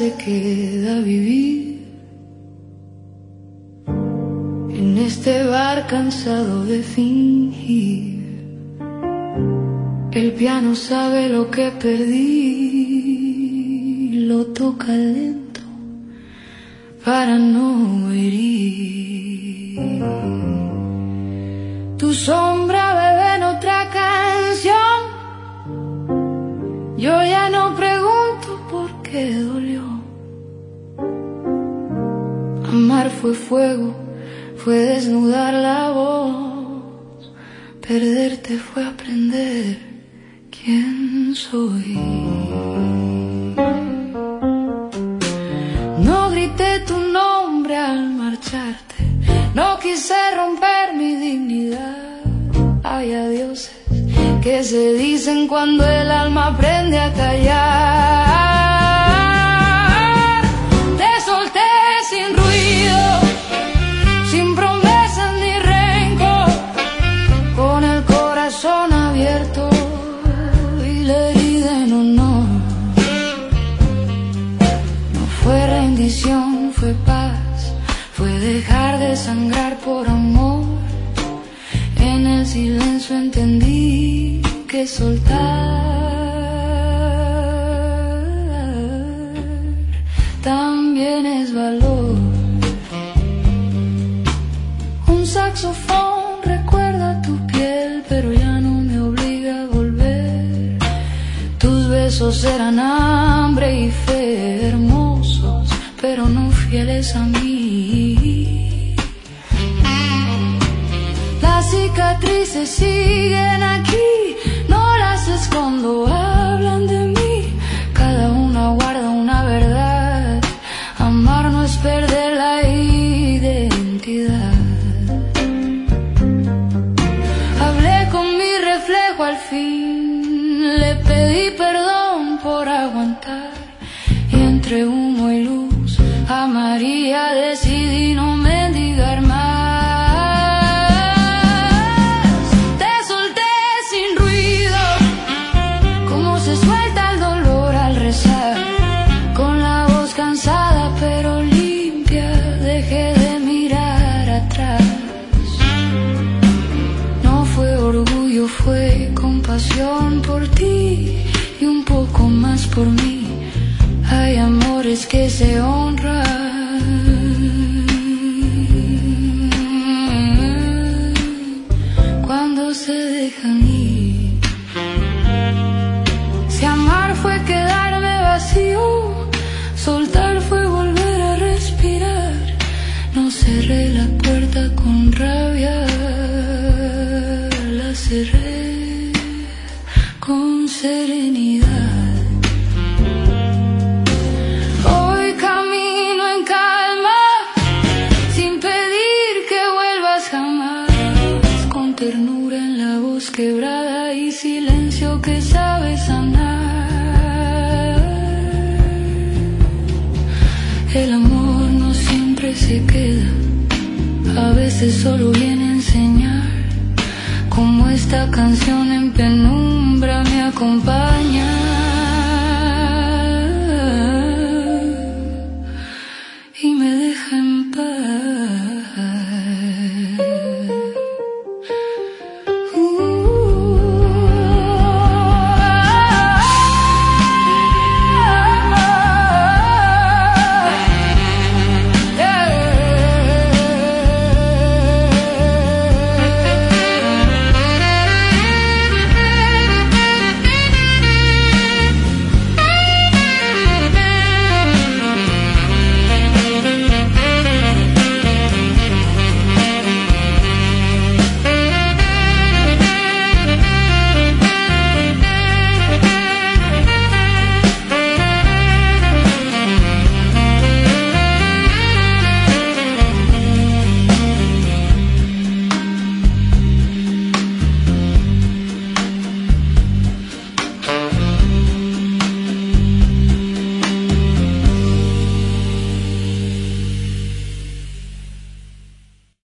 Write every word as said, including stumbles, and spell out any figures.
se queda a vivir en este bar cansado de fingir. El piano sabe lo que perdí, lo toca lento para no herir. Tu sombra bebe en otra canción. Yo ya no pregunto por qué dolió. Amar fue fuego, fue desnudar la voz. Perderte fue aprender quién soy. No grité tu nombre al marcharte, no quise romper mi dignidad. Hay adioses que se dicen cuando el alma aprende a callar. Te solté sin ruido, sin promesas ni rencor, con el corazón abierto y la herida en honor. No fue rendición, fue paz, fue dejar de sangrar por amor. En el silencio entendí que soltar también es valor. Un saxofón recuerda tu piel, pero ya no me obliga a volver. Tus besos eran hambre y fe, hermosos, pero no fieles a mí. Las cicatrices siguen aquí, no las escondo, hablan de mí. Cada una guarda una verdad. Amar no es perder la identidad. Hablé con mi reflejo al fin, le pedí perdón por aguantar. Y entre humo y luz a María decidí no mendigar más. Pero limpia, dejé de mirar atrás. No fue orgullo, fue compasión por ti y un poco más por mí. Hay amores que se honran cuando se dejan ir. Si amar fue quedarme vacío, soltar fue volver a respirar. No cerré la puerta con rabia, la cerré con serenidad. Hoy camino en calma, sin pedir que vuelvas jamás. Con ternura en la voz quebrada y silencio que sabe sanar. El amor no siempre se queda, a veces solo viene a enseñar. Como esta canción en penumbra me acompaña.